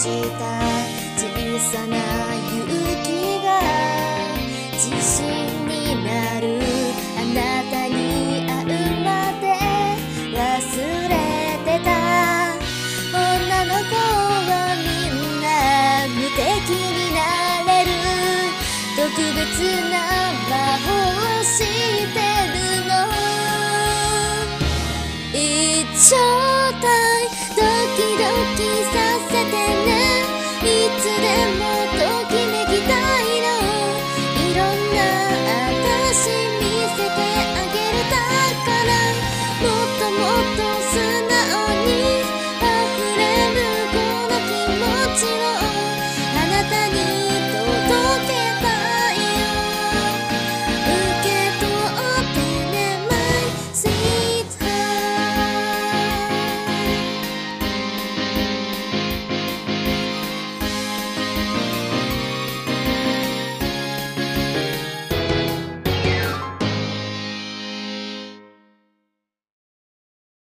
した小さな勇気が自信になる。あなたに会うまで忘れてた。女の子はみんな無敵になれる。特別な魔法を知ってるの。一丁